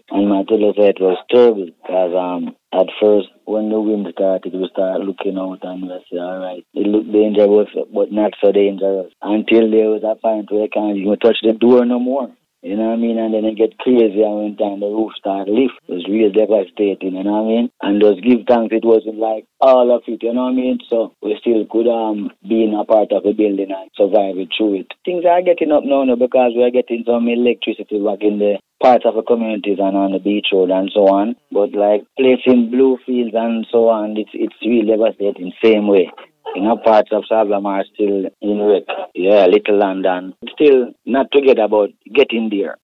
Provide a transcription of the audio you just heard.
And my tell you say it was terrible because at first when the wind started, we start looking out and we say, all right, it looked dangerous, but not so dangerous. Until there was a point where you can't even touch the door no more. You know what I mean? And then it get crazy and when time the roof started lift. It was really devastating, you know what I mean? And just give thanks it wasn't like all of it, you know what I mean? So we still could be in a part of the building and survive it through it. Things are getting up now because we are getting some electricity back in the parts of the communities and on the beach road and so on. But like placing blue fields and so on, it's really devastating same way. You know, parts of Sablam are still in wreck. Yeah, Little London. Still not together, but getting there.